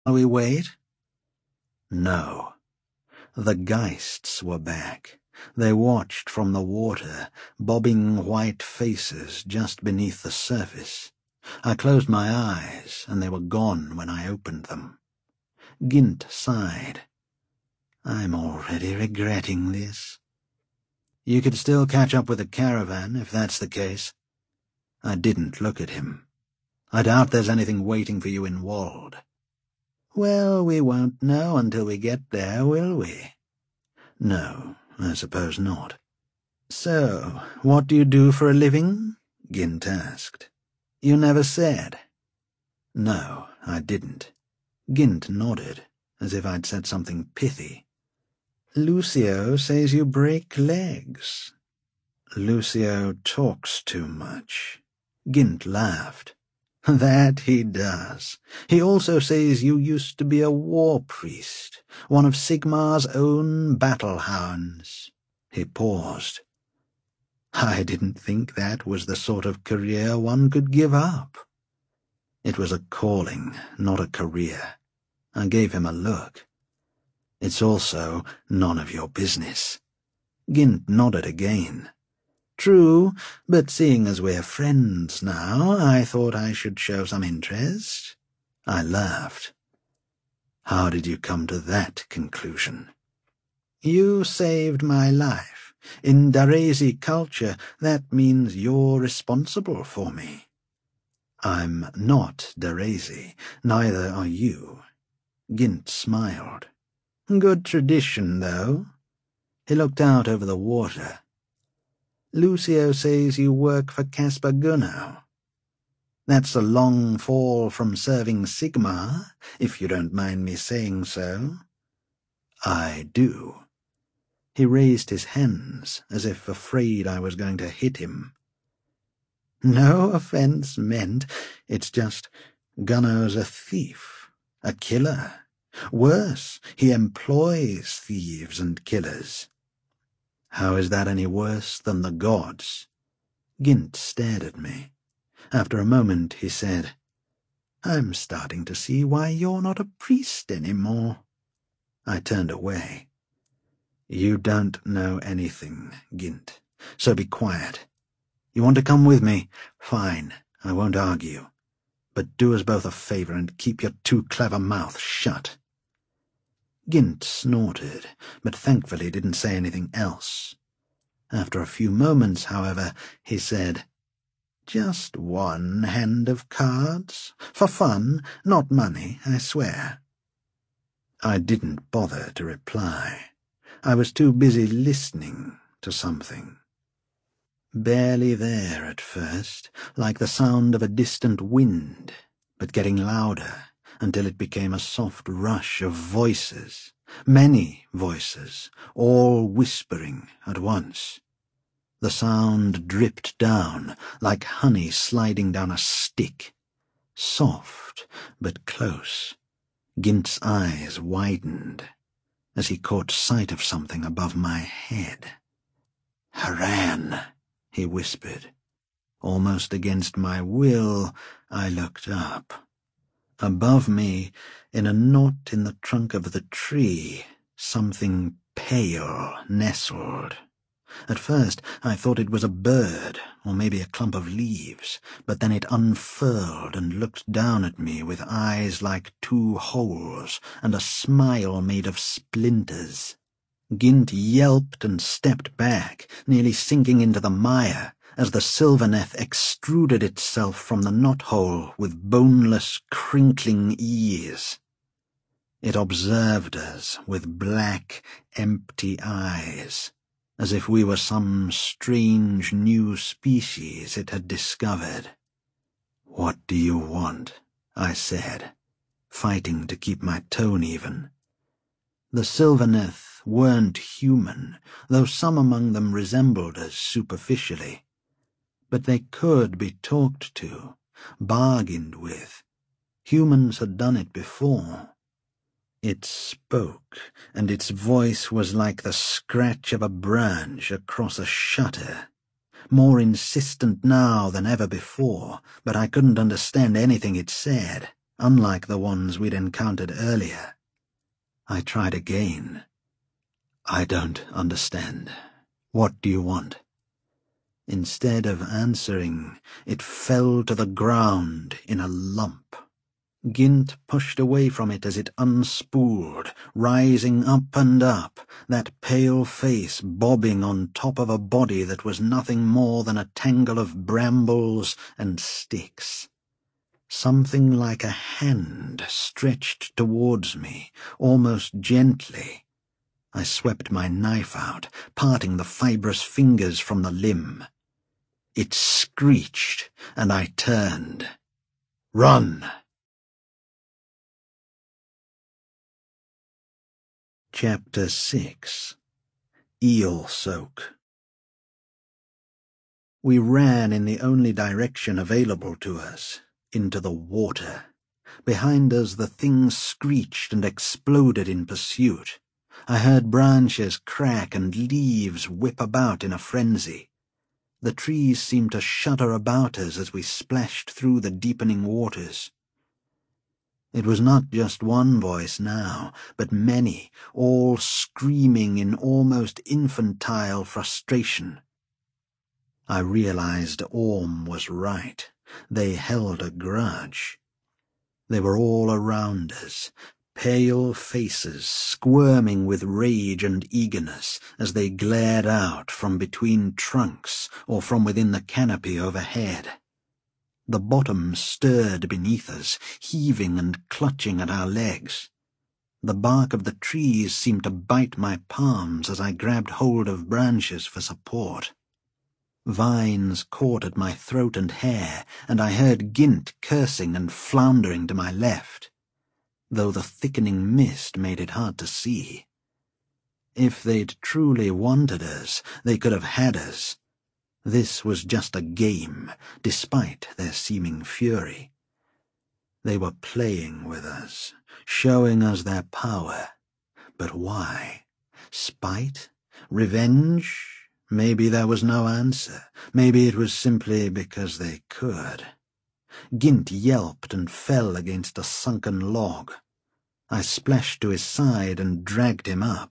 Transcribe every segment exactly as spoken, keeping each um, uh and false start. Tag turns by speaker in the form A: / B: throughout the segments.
A: we wait? No. The Geists were back. They watched from the water, bobbing white faces just beneath the surface. I closed my eyes, and they were gone when I opened them. Gint sighed. I'm already regretting this. You could still catch up with the caravan, if that's the case. I didn't look at him. I doubt there's anything waiting for you in Wald. Well, we won't know until we get there, will we? No, I suppose not. So, what do you do for a living? Gint asked. You never said. No, I didn't. Gint nodded, as if I'd said something pithy. Lucio says you break legs. Lucio talks too much. Gint laughed. That he does. He also says you used to be a war priest, one of Sigmar's own battle hounds. He paused. I didn't think that was the sort of career one could give up. It was a calling, not a career. I gave him a look. It's also none of your business. Gint nodded again. True, but seeing as we're friends now, I thought I should show some interest. I laughed. How did you come to that conclusion? You saved my life. In Darezi culture, that means you're responsible for me. I'm not Darezi, neither are you. Gint smiled. Good tradition, though. He looked out over the water. Lucio says you work for Caspar Gunnar. That's a long fall from serving Sigmar, if you don't mind me saying so. I do. He raised his hands, as if afraid I was going to hit him. No offence meant. It's just Gunnar's a thief, a killer. Worse, he employs thieves and killers. How is that any worse than the gods? Gint stared at me. After a moment he said, I'm starting to see why you're not a priest anymore. I turned away. You don't know anything, Gint, so be quiet. You want to come with me? Fine, I won't argue. But do us both a favour and keep your too clever mouth shut. Gint snorted, but thankfully didn't say anything else. After a few moments, however, he said, Just one hand of cards? For fun, not money, I swear. I didn't bother to reply. I was too busy listening to something. Barely there at first, like the sound of a distant wind, but getting louder, until it became a soft rush of voices, many voices, all whispering at once. The sound dripped down, like honey sliding down a stick, soft but close. Gint's eyes widened, as he caught sight of something above my head. Haran, he whispered. Almost against my will, I looked up. Above me, in a knot in the trunk of the tree, something pale nestled. At first I thought it was a bird, or maybe a clump of leaves, but then it unfurled and looked down at me with eyes like two holes and a smile made of splinters. Gint yelped and stepped back, nearly sinking into the mire, as the Sylvaneth extruded itself from the knothole with boneless, crinkling ease. It observed us with black, empty eyes, as if we were some strange new species it had discovered. "What do you want?" I said, fighting to keep my tone even. The Sylvaneth weren't human, though some among them resembled us superficially. But they could be talked to, bargained with. Humans had done it before. It spoke, and its voice was like the scratch of a branch across a shutter, more insistent now than ever before, but I couldn't understand anything it said. unlike the ones we'd encountered earlier. I tried again. "I don't understand. What do you want?" Instead of answering, it fell to the ground in a lump. Gint pushed away from it as it unspooled, rising up and up, that pale face bobbing on top of a body that was nothing more than a tangle of brambles and sticks. Something like a hand stretched towards me, almost gently. I swept my knife out, parting the fibrous fingers from the limb. It screeched, and I turned. "Run!" Chapter six. Eel Soak. We ran in the only direction available to us, into the water. Behind us the thing screeched and exploded in pursuit. I heard branches crack and leaves whip about in a frenzy. The trees seemed to shudder about us as we splashed through the deepening waters. It was not just one voice now, but many, all screaming in almost infantile frustration. I realized Orm was right. They held a grudge. They were all around us, pale faces squirming with rage and eagerness as they glared out from between trunks or from within the canopy overhead. The bottom stirred beneath us, heaving and clutching at our legs. The bark of the trees seemed to bite my palms as I grabbed hold of branches for support. Vines caught at my throat and hair, and I heard Gint cursing and floundering to my left, though the thickening mist made it hard to see. If they'd truly wanted us, they could have had us. This was just a game, despite their seeming fury. They were playing with us, showing us their power. But why? Spite? Revenge? Maybe there was no answer. Maybe it was simply because they could. Gint yelped and fell against a sunken log. I splashed to his side and dragged him up.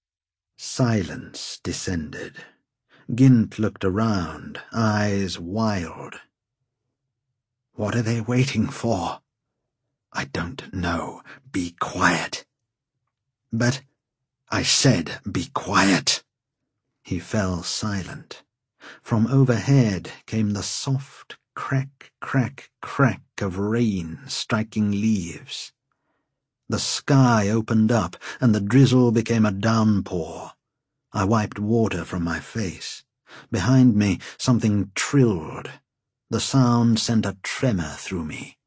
A: Silence descended. Gint looked around, eyes wild. "What are they waiting for?" "I don't know. Be quiet." "But I said be quiet." He fell silent. From overhead came the soft crack, crack, crack of rain striking leaves. The sky opened up, and the drizzle became a downpour. I wiped water from my face. Behind me, something trilled. The sound sent a tremor through me.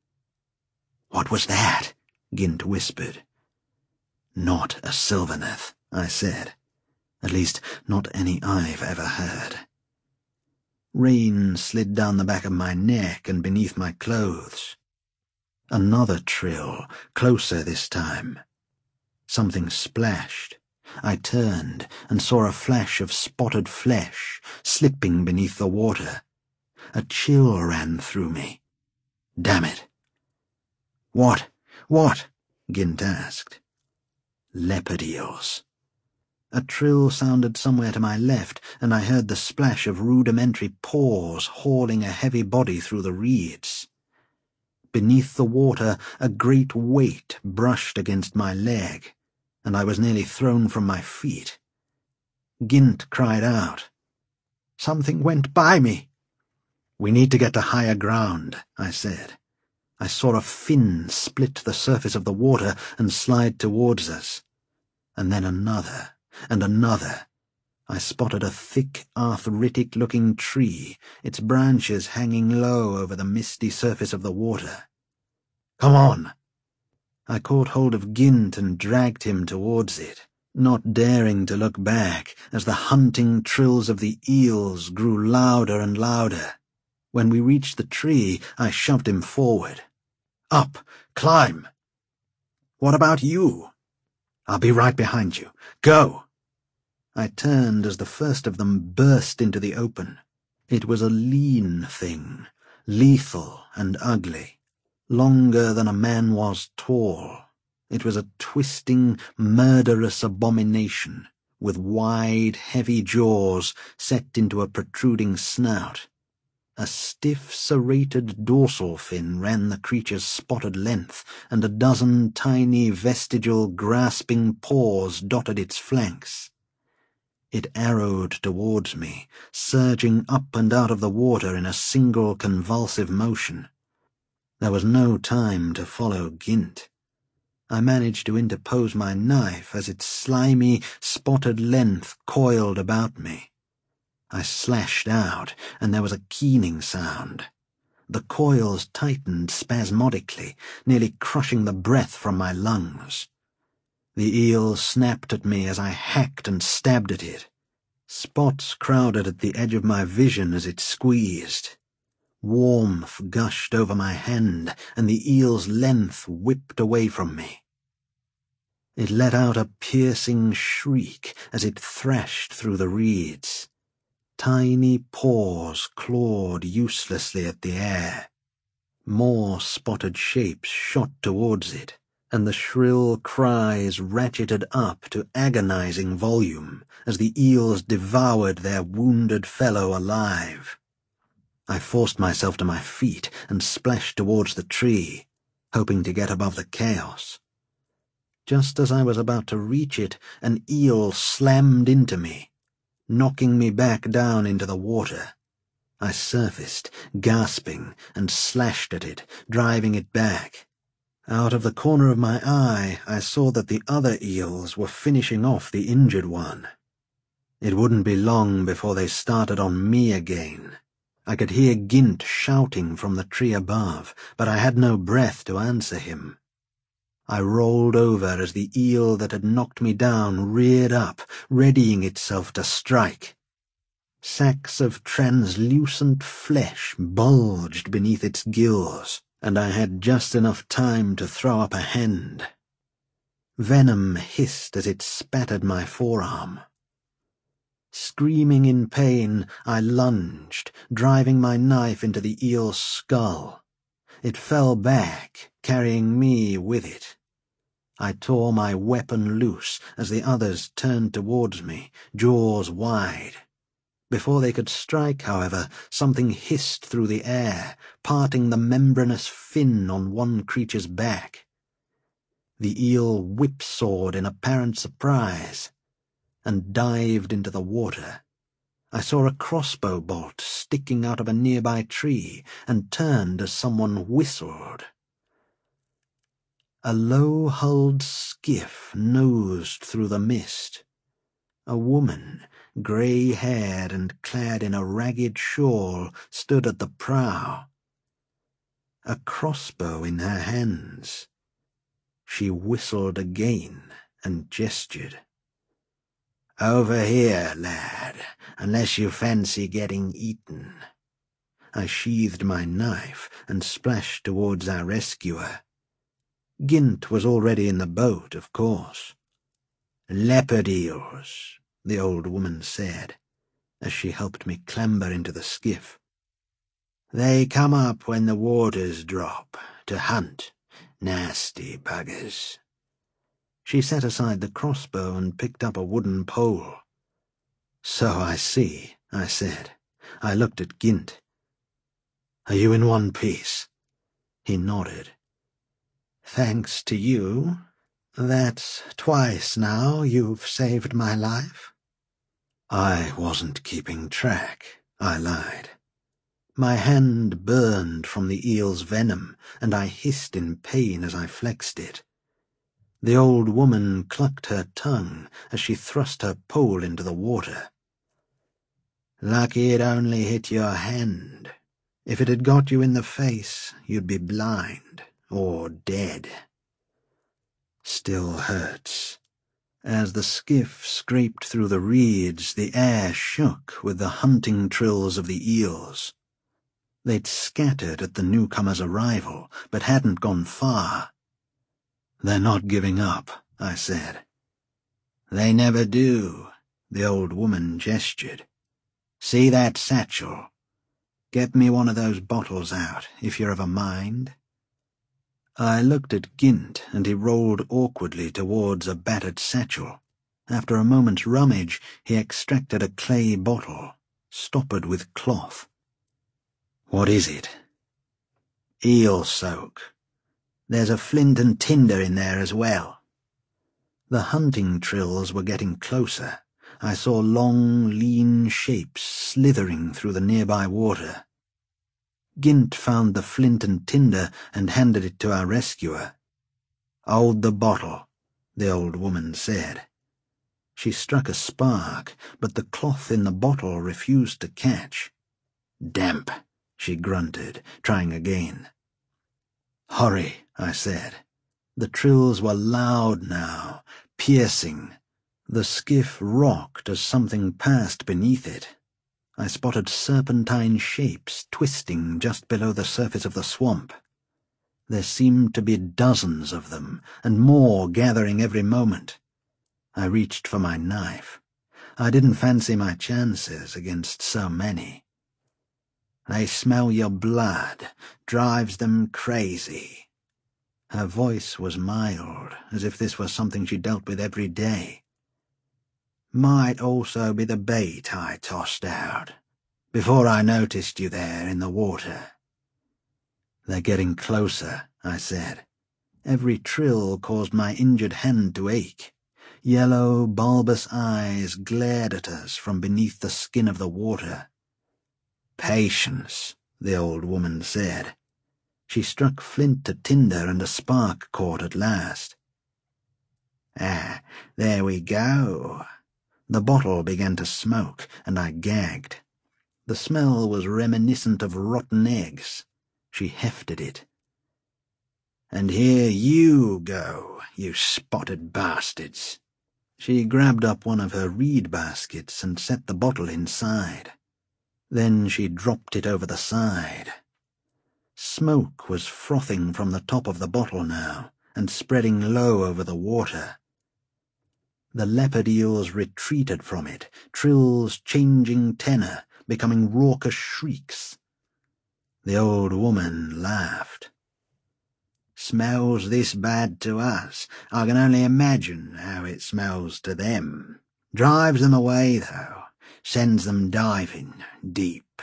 A: "What was that?" Gint whispered. "Not a Sylvaneth," I said. "At least, not any I've ever heard." Rain slid down the back of my neck and beneath my clothes. Another trill, closer this time. Something splashed. I turned and saw a flash of spotted flesh slipping beneath the water. A chill ran through me. Damn it. "What? What?" Gint asked. "Leopard eels." A trill sounded somewhere to my left, and I heard the splash of rudimentary paws hauling a heavy body through the reeds. Beneath the water, a great weight brushed against my leg, and I was nearly thrown from my feet. Gint cried out. "Something went by me." "We need to get to higher ground," I said. I saw a fin split the surface of the water and slide towards us. And then another, and another. I spotted a thick, arthritic-looking tree, its branches hanging low over the misty surface of the water. "Come on!" I caught hold of Gint and dragged him towards it, not daring to look back as the hunting trills of the eels grew louder and louder. When we reached the tree, I shoved him forward. "Up! Climb!" "What about you?" "I'll be right behind you. Go!" I turned as the first of them burst into the open. It was a lean thing, lethal and ugly. longer than a man was tall. It was a twisting, murderous abomination, with wide, heavy jaws set into a protruding snout. A stiff, serrated dorsal fin ran the creature's spotted length, and a dozen tiny, vestigial, grasping paws dotted its flanks. It arrowed towards me, surging up and out of the water in a single convulsive motion. There was no time to follow Gint. I managed to interpose my knife as its slimy, spotted length coiled about me. I slashed out, and there was a keening sound. The coils tightened spasmodically, nearly crushing the breath from my lungs. The eel snapped at me as I hacked and stabbed at it. Spots crowded at the edge of my vision as it squeezed. Warmth gushed over my hand, and the eel's length whipped away from me. It let out a piercing shriek as it thrashed through the reeds. Tiny paws clawed uselessly at the air. More spotted shapes shot towards it, and the shrill cries ratcheted up to agonizing volume as the eels devoured their wounded fellow alive. I forced myself to my feet and splashed towards the tree, hoping to get above the chaos. Just as I was about to reach it, an eel slammed into me, knocking me back down into the water. I surfaced, gasping, and slashed at it, driving it back. Out of the corner of my eye, I saw that the other eels were finishing off the injured one. It wouldn't be long before they started on me again. I could hear Gint shouting from the tree above, but I had no breath to answer him. I rolled over as the eel that had knocked me down reared up, readying itself to strike. Sacks of translucent flesh bulged beneath its gills, and I had just enough time to throw up a hand. Venom hissed as it spattered my forearm. Screaming in pain, I lunged, driving my knife into the eel's skull. It fell back, carrying me with it. I tore my weapon loose as the others turned towards me, jaws wide. Before they could strike, however, something hissed through the air, parting the membranous fin on one creature's back. The eel whipsawed in apparent surprise and dived into the water. I saw a crossbow bolt sticking out of a nearby tree and turned as someone whistled. A low-hulled skiff nosed through the mist. A woman, grey-haired and clad in a ragged shawl, stood at the prow, a crossbow in her hands. She whistled again and gestured. "Over here, lad, unless you fancy getting eaten." I sheathed my knife and splashed towards our rescuer. Gint was already in the boat, of course. "Leopard eels," the old woman said, as she helped me clamber into the skiff. "They come up when the waters drop, to hunt. Nasty buggers." She set aside the crossbow and picked up a wooden pole. "So I see," I said. I looked at Gint. "Are you in one piece?" He nodded. "Thanks to you. That's twice now you've saved my life." "I wasn't keeping track," I lied. My hand burned from the eel's venom, and I hissed in pain as I flexed it. The old woman clucked her tongue as she thrust her pole into the water. "Lucky it only hit your hand. If it had got you in the face, you'd be blind or dead. Still hurts." As the skiff scraped through the reeds, the air shook with the hunting trills of the eels. They'd scattered at the newcomer's arrival, but hadn't gone far. "They're not giving up," I said. "They never do," the old woman gestured. "See that satchel? Get me one of those bottles out, if you're of a mind." I looked at Gint, and he rolled awkwardly towards a battered satchel. After a moment's rummage, he extracted a clay bottle, stoppered with cloth. "What is it?" "Eel soak. There's a flint and tinder in there as well." The hunting trills were getting closer. I saw long, lean shapes slithering through the nearby water. Gint found the flint and tinder and handed it to our rescuer. "Hold the bottle," the old woman said. She struck a spark, but the cloth in the bottle refused to catch. "Damp," she grunted, trying again. "Hurry," I said. The trills were loud now, piercing. The skiff rocked as something passed beneath it. I spotted serpentine shapes twisting just below the surface of the swamp. There seemed to be dozens of them, and more gathering every moment. I reached for my knife. I didn't fancy my chances against so many. "They smell your blood, drives them crazy." Her voice was mild, as if this was something she dealt with every day. "Might also be the bait I tossed out, before I noticed you there in the water." "They're getting closer," I said. Every trill caused my injured hand to ache. Yellow, bulbous eyes glared at us from beneath the skin of the water. "Patience," the old woman said. She struck flint to tinder, and a spark caught at last. "Ah, there we go." The bottle began to smoke, and I gagged. The smell was reminiscent of rotten eggs. She hefted it. "And here you go, you spotted bastards." She grabbed up one of her reed baskets and set the bottle inside. Then she dropped it over the side. Smoke was frothing from the top of the bottle now, and spreading low over the water. The leopard eels retreated from it, trills changing tenor, becoming raucous shrieks. The old woman laughed. "Smells this bad to us, I can only imagine how it smells to them. Drives them away, though, sends them diving deep."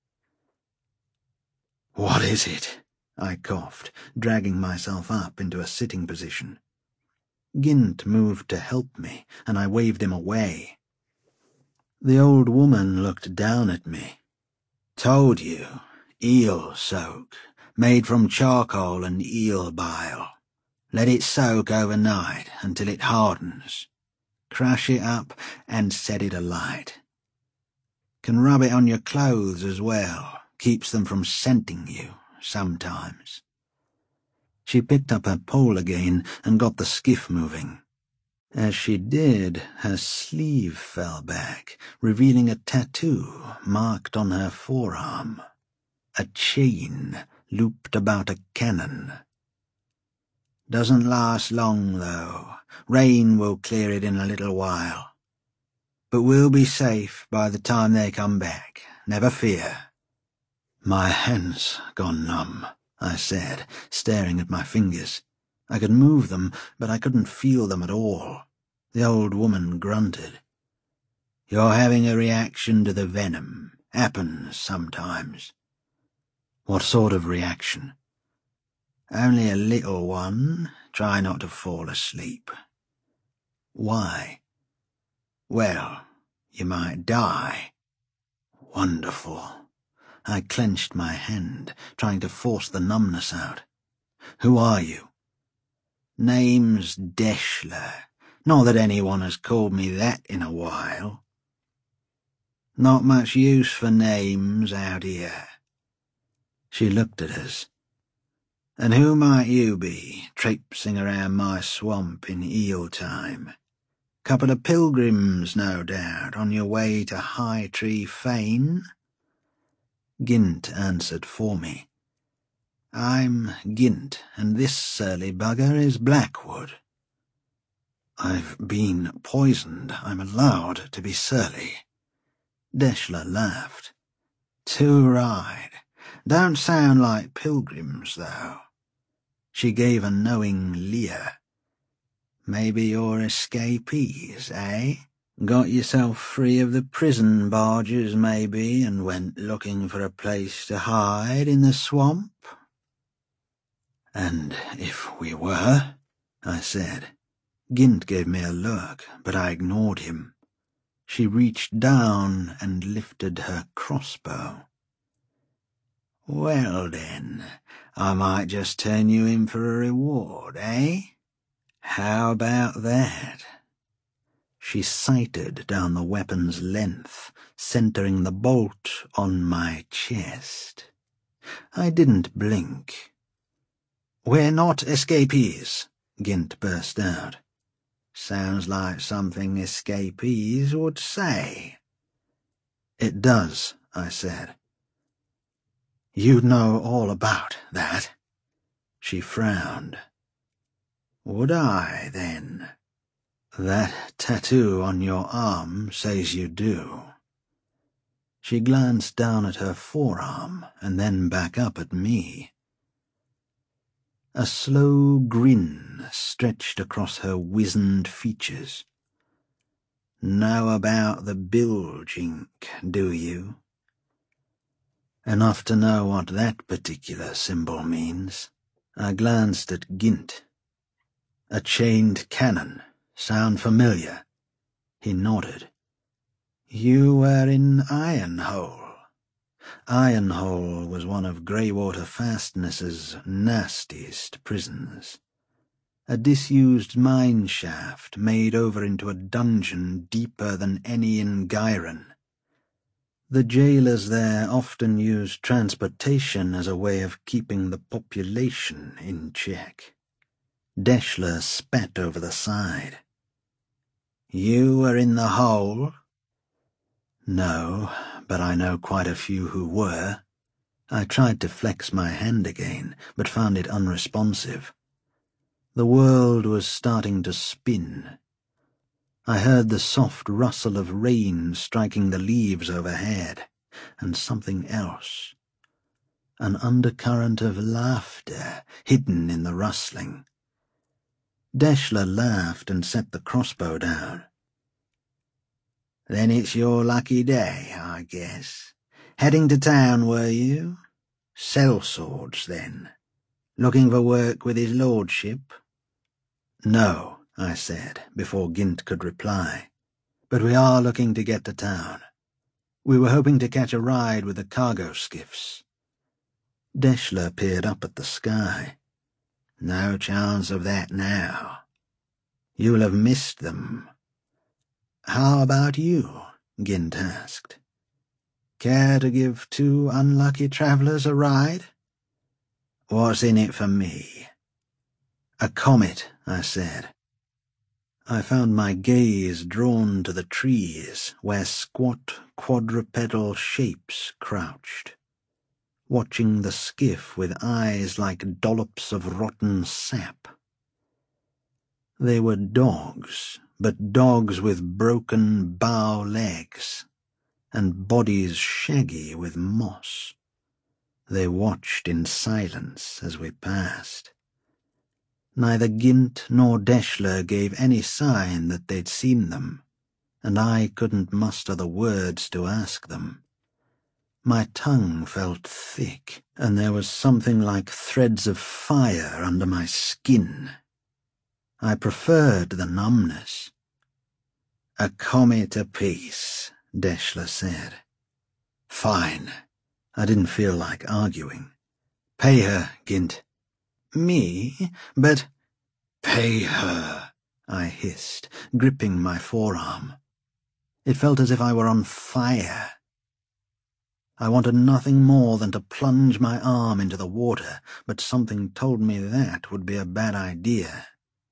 A: "What is it?" I coughed, dragging myself up into a sitting position. Gint moved to help me, and I waved him away. The old woman looked down at me. "Told you, eel soak, made from charcoal and eel bile. Let it soak overnight until it hardens. Crush it up and set it alight. Can rub it on your clothes as well, keeps them from scenting you sometimes." She picked up her pole again and got the skiff moving. As she did, her sleeve fell back, revealing a tattoo marked on her forearm. A chain looped about a cannon. "Doesn't last long, though. Rain will clear it in a little while. But we'll be safe by the time they come back, never fear." "My hand's gone numb," I said, staring at my fingers. I could move them, but I couldn't feel them at all. The old woman grunted. "You're having a reaction to the venom. Happens sometimes." "What sort of reaction?" "Only a little one. Try not to fall asleep." "Why?" "Well, you might die." "Wonderful." I clenched my hand, trying to force the numbness out. "Who are you?" "Name's Deshler. Not that anyone has called me that in a while." "Not much use for names out here." She looked at us. "And who might you be, traipsing around my swamp in eel time? Couple of pilgrims, no doubt, on your way to High Tree Fane?" Gint answered for me. "I'm Gint, and this surly bugger is Blackwood." "I've been poisoned. I'm allowed to be surly." Deshler laughed. "Too right. Don't sound like pilgrims, though." She gave a knowing leer. "Maybe you're escapees, eh? Got yourself free of the prison barges, maybe, and went looking for a place to hide in the swamp?" "And if we were," I said. Gint gave me a look, but I ignored him. She reached down and lifted her crossbow. "Well then, I might just turn you in for a reward, eh? How about that?" She sighted down the weapon's length, centering the bolt on my chest. I didn't blink. "We're not escapees," Gint burst out. "Sounds like something escapees would say." "It does," I said. "You'd know all about that." She frowned. "Would I, then?" "That tattoo on your arm says you do." She glanced down at her forearm and then back up at me. A slow grin stretched across her wizened features. "Know about the bilge ink, do you?" "Enough to know what that particular symbol means." I glanced at Gint. "A chained cannon. Sound familiar?" He nodded. "You were in Ironhole." Ironhole was one of Greywater Fastness's nastiest prisons. A disused mine shaft made over into a dungeon deeper than any in Gyron. The jailers there often used transportation as a way of keeping the population in check. Deshler spat over the side. "You were in the hole?" "No, but I know quite a few who were." I tried to flex my hand again, but found it unresponsive. The world was starting to spin. I heard the soft rustle of rain striking the leaves overhead, and something else. An undercurrent of laughter hidden in the rustling. Deshler laughed and set the crossbow down. "Then it's your lucky day, I guess. Heading to town, were you? Sellswords, then. Looking for work with his lordship?" "No," I said, before Gint could reply. "But we are looking to get to town. We were hoping to catch a ride with the cargo skiffs." Deshler peered up at the sky. "No chance of that now. You'll have missed them." "How about you?" Gint asked. "Care to give two unlucky travellers a ride?" "What's in it for me?" "A comet," I said. I found my gaze drawn to the trees where squat quadrupedal shapes crouched, watching the skiff with eyes like dollops of rotten sap. They were dogs, but dogs with broken bow legs, and bodies shaggy with moss. They watched in silence as we passed. Neither Gint nor Deshler gave any sign that they'd seen them, and I couldn't muster the words to ask them. My tongue felt thick, and there was something like threads of fire under my skin. I preferred the numbness. "A comet apiece," Deshler said. "Fine." I didn't feel like arguing. "Pay her, Gint." "Me? But—" "Pay her," I hissed, gripping my forearm. It felt as if I were on fire. I wanted nothing more than to plunge my arm into the water, but something told me that would be a bad idea.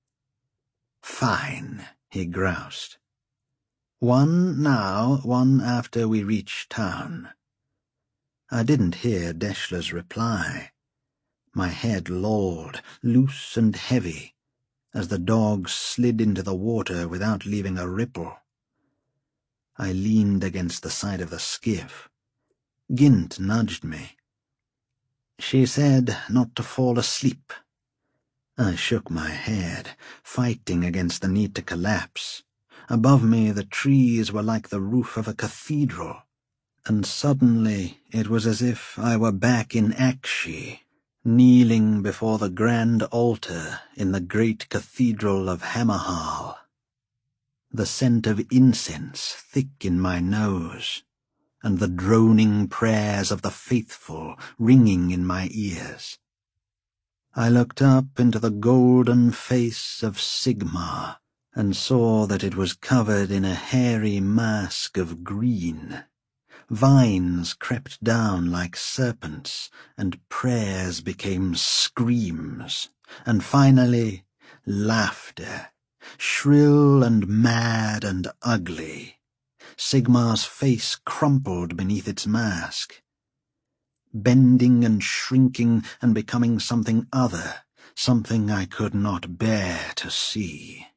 A: "Fine," he groused. "One now, one after we reach town." I didn't hear Deshler's reply. My head lolled, loose and heavy, as the dogs slid into the water without leaving a ripple. I leaned against the side of the skiff. Gint nudged me. "She said not to fall asleep. I shook my head, fighting against the need to collapse. Above me the trees were like the roof of a cathedral, and suddenly it was as if I were back in Akshi, kneeling before the grand altar in the great cathedral of Hammerhal. The scent of incense thick in my nose, and the droning prayers of the faithful ringing in my ears. I looked up into the golden face of Sigmar and saw that it was covered in a hairy mask of green. Vines crept down like serpents, and prayers became screams, and finally laughter, shrill and mad and ugly. Sigmar's face crumpled beneath its mask, bending and shrinking and becoming something other, something I could not bear to see.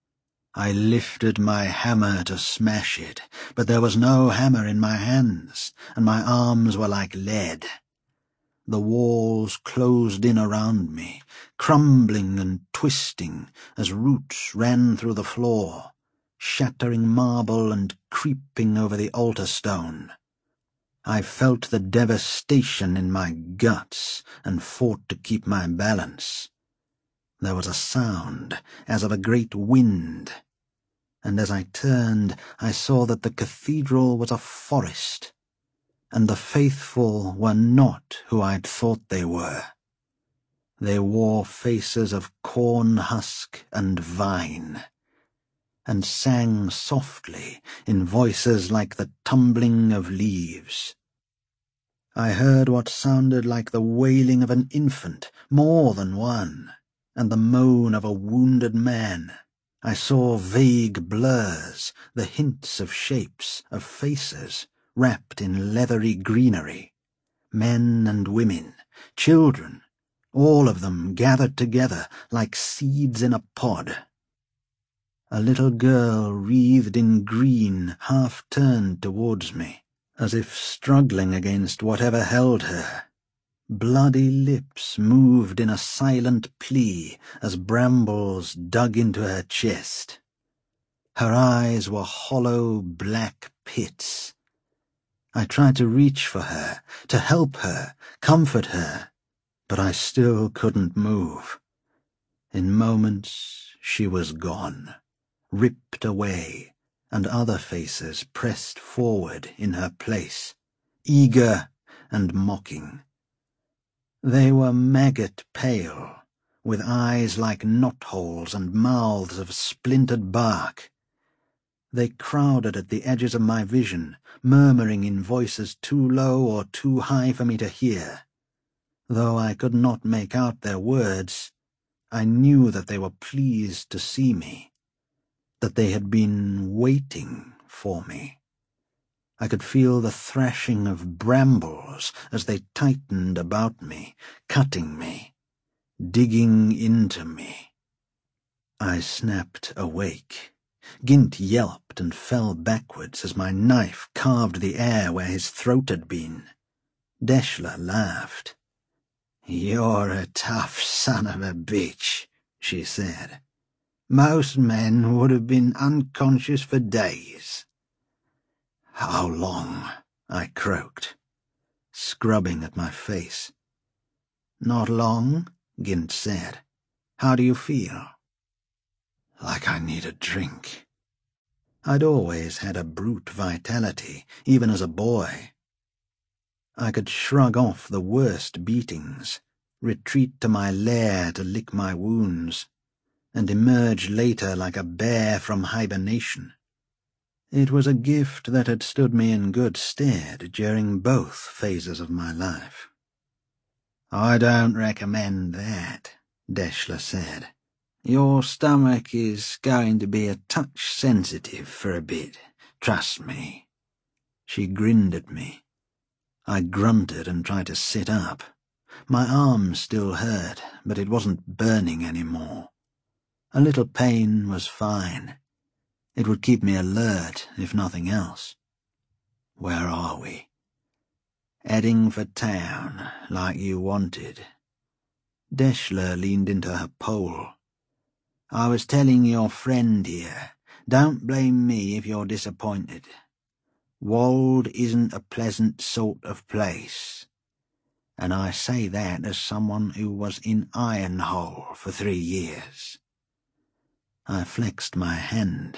A: I lifted my hammer to smash it, but there was no hammer in my hands, and my arms were like lead. The walls closed in around me, crumbling and twisting as roots ran through the floor, shattering marble and creeping over the altar stone. I felt the devastation in my guts and fought to keep my balance. There was a sound as of a great wind, and as I turned I saw that the cathedral was a forest, and the faithful were not who I'd thought they were. They wore faces of corn husk and vine, and sang softly in voices like the tumbling of leaves. I heard what sounded like the wailing of an infant, more than one, and the moan of a wounded man. I saw vague blurs, the hints of shapes, of faces, wrapped in leathery greenery. Men and women, children, all of them gathered together like seeds in a pod. A little girl wreathed in green half turned towards me, as if struggling against whatever held her. Bloody lips moved in a silent plea as brambles dug into her chest. Her eyes were hollow black pits. I tried to reach for her, to help her, comfort her, but I still couldn't move. In moments she was gone, ripped away, and other faces pressed forward in her place, eager and mocking. They were maggot pale, with eyes like knotholes and mouths of splintered bark. They crowded at the edges of my vision, murmuring in voices too low or too high for me to hear. Though I could not make out their words, I knew that they were pleased to see me, that they had been waiting for me. I could feel the thrashing of brambles as they tightened about me, cutting me, digging into me. I snapped awake. Gint yelped and fell backwards as my knife carved the air where his throat had been. Deshla laughed. "You're a tough son of a bitch," she said. "Most men would have been unconscious for days." "How long?" I croaked, scrubbing at my face. "Not long," Gint said. "How do you feel?" "Like I need a drink." I'd always had a brute vitality, even as a boy. I could shrug off the worst beatings, retreat to my lair to lick my wounds, and emerge later like a bear from hibernation. It was a gift that had stood me in good stead during both phases of my life. "I don't recommend that," Deshla said. "Your stomach is going to be a touch sensitive for a bit, trust me." She grinned at me. I grunted and tried to sit up. My arm still hurt, but it wasn't burning anymore. A little pain was fine. It would keep me alert, if nothing else. "Where are we?" "Heading for town, like you wanted." Deshler leaned into her pole. "I was telling your friend here, don't blame me if you're disappointed. Wold isn't a pleasant sort of place. And I say that as someone who was in Ironhole for three years. I flexed my hand.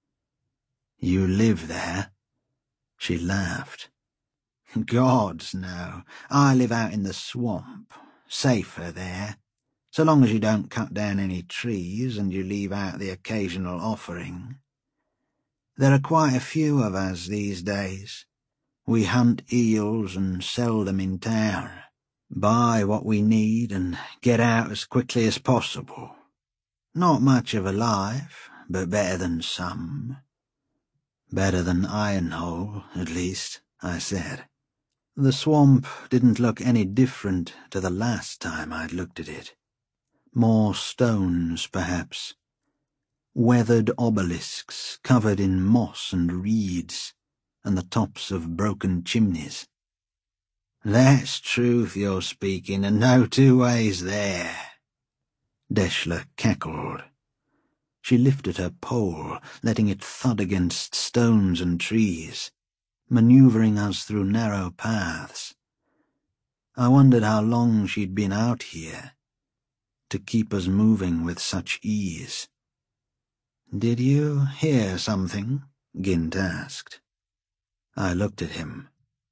A: You live there? She laughed. Gods, no. I live out in the swamp. Safer there. So long as you don't cut down any trees and you leave out the occasional offering. There are quite a few of us these days. We hunt eels and sell them in town. Buy what we need and get out as quickly as possible. Not much of a life, but better than some. Better than Ironhole, at least, I said. The swamp didn't look any different to the last time I'd looked at it. More stones, perhaps. Weathered obelisks covered in moss and reeds, and the tops of broken chimneys. That's truth you're speaking, and no two ways there. Deshler cackled. She lifted her pole, letting it thud against stones and trees, manoeuvring us through narrow paths. I wondered how long she'd been out here, to keep us moving with such ease. Did you hear something? Gint asked. I looked at him.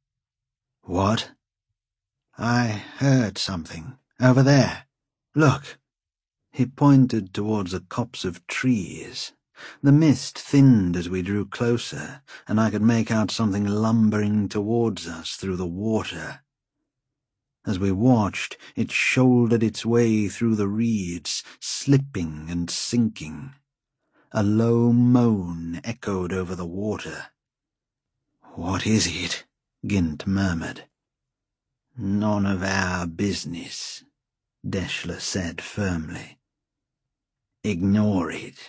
A: What? I heard something. Over there. Look. He pointed towards a copse of trees. The mist thinned as we drew closer, and I could make out something lumbering towards us through the water. As we watched, it shouldered its way through the reeds, slipping and sinking. A low moan echoed over the water. What is it? Gint murmured. None of our business, Deshler said firmly. Ignore it.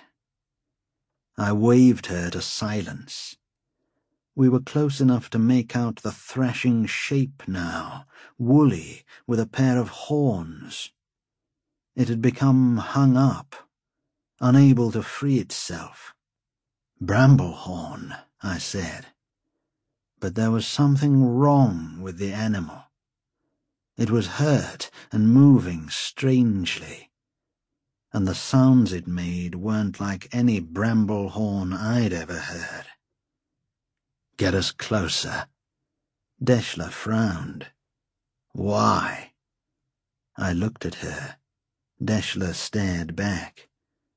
A: I waved her to silence. We were close enough to make out the thrashing shape now, woolly, with a pair of horns. It had become hung up, unable to free itself. Bramblehorn, I said. But there was something wrong with the animal. It was hurt and moving strangely, and the sounds it made weren't like any bramblehorn I'd ever heard. Get us closer. Deshler frowned. Why? I looked at her. Deshler stared back.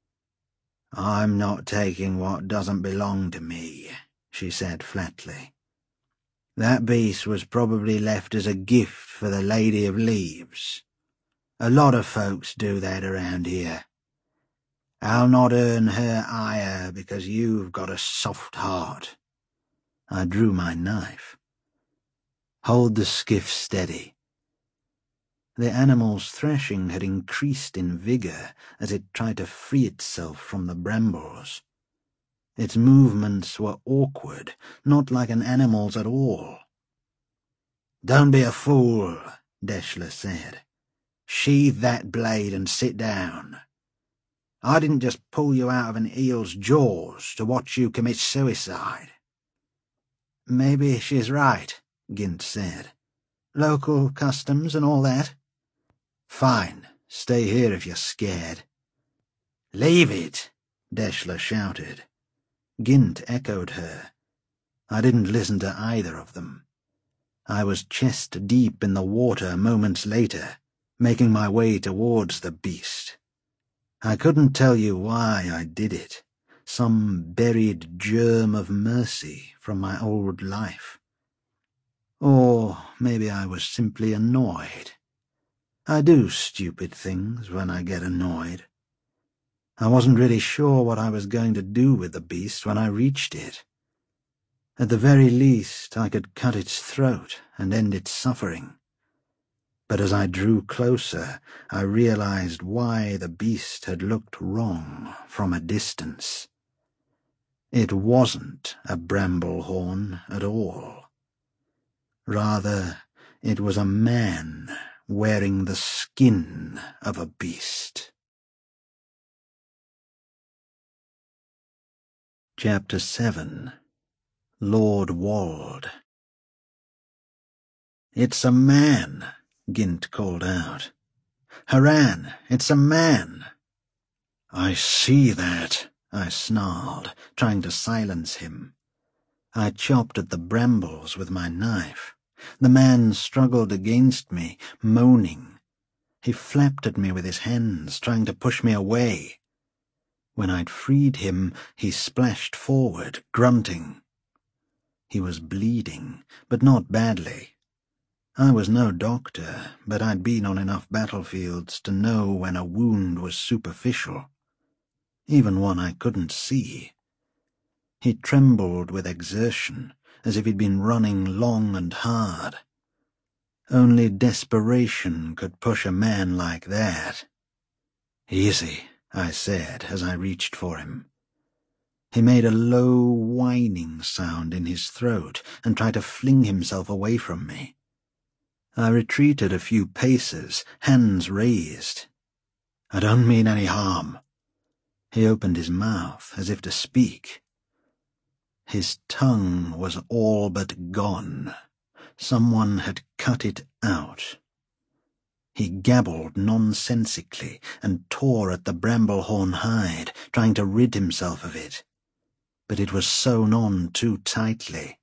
A: I'm not taking what doesn't belong to me, she said flatly. That beast was probably left as a gift for the Lady of Leaves. A lot of folks do that around here. I'll not earn her ire because you've got a soft heart. I drew my knife. Hold the skiff steady. The animal's thrashing had increased in vigor as it tried to free itself from the brambles. Its movements were awkward, not like an animal's at all. Don't be a fool, Deshler said. Sheathe that blade and sit down. I didn't just pull you out of an eel's jaws to watch you commit suicide. Maybe she's right, Gint said. Local customs and all that. Fine, stay here if you're scared. Leave it, Deshler shouted. Gint echoed her. I didn't listen to either of them. I was chest deep in the water moments later, making my way towards the beast. I couldn't tell you why I did it, some buried germ of mercy from my old life. Or maybe I was simply annoyed. I do stupid things when I get annoyed. I wasn't really sure what I was going to do with the beast when I reached it. At the very least, I could cut its throat and end its suffering. But as I drew closer, I realized why the beast had looked wrong from a distance. It wasn't a bramblehorn at all. Rather, it was a man wearing the skin of a beast. Chapter seven. Lord Wald. "It's a man," Gint called out. "Haran, it's a man." "I see that," I snarled, trying to silence him. I chopped at the brambles with my knife. The man struggled against me, moaning. He flapped at me with his hands, trying to push me away. When I'd freed him, he splashed forward, grunting. He was bleeding, but not badly. I was no doctor, but I'd been on enough battlefields to know when a wound was superficial, even one I couldn't see. He trembled with exertion, as if he'd been running long and hard. Only desperation could push a man like that. "Easy," I said as I reached for him. He made a low, whining sound in his throat and tried to fling himself away from me. I retreated a few paces, hands raised. "I don't mean any harm." He opened his mouth as if to speak. His tongue was all but gone. Someone had cut it out. He gabbled nonsensically and tore at the bramble-horn hide, trying to rid himself of it. But it was sewn on too tightly.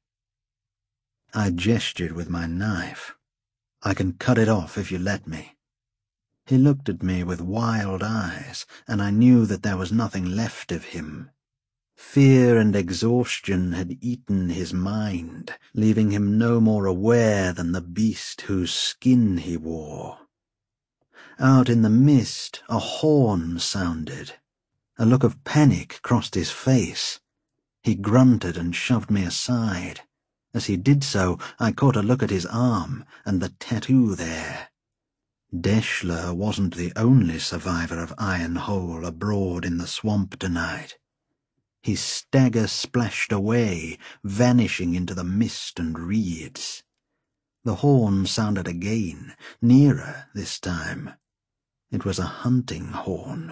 A: I gestured with my knife. "I can cut it off if you let me." He looked at me with wild eyes, and I knew that there was nothing left of him. Fear and exhaustion had eaten his mind, leaving him no more aware than the beast whose skin he wore. Out in the mist, a horn sounded. A look of panic crossed his face. He grunted and shoved me aside. As he did so, I caught a look at his arm and the tattoo there. Deshler wasn't the only survivor of Iron Hole abroad in the swamp tonight. His stagger splashed away, vanishing into the mist and reeds. The horn sounded again, nearer this time. It was a hunting horn.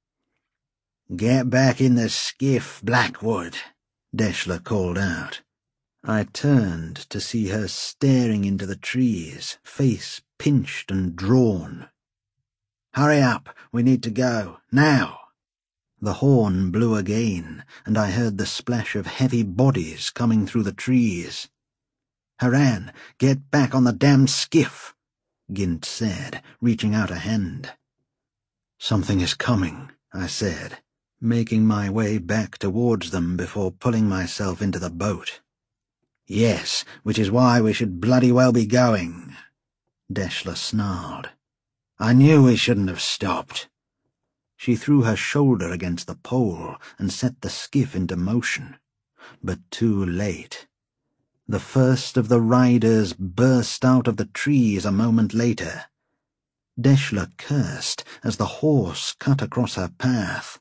A: "Get back in the skiff, Blackwood," Deshler called out. I turned to see her staring into the trees, face pinched and drawn. "Hurry up, we need to go, now." The horn blew again, and I heard the splash of heavy bodies coming through the trees. "Haran, get back on the damned skiff," Gint said, reaching out a hand. "Something is coming," I said, making my way back towards them before pulling myself into the boat. "Yes, which is why we should bloody well be going," Deshler snarled. "I knew we shouldn't have stopped." She threw her shoulder against the pole and set the skiff into motion. But too late. The first of the riders burst out of the trees a moment later. Deshler cursed as the horse cut across her path.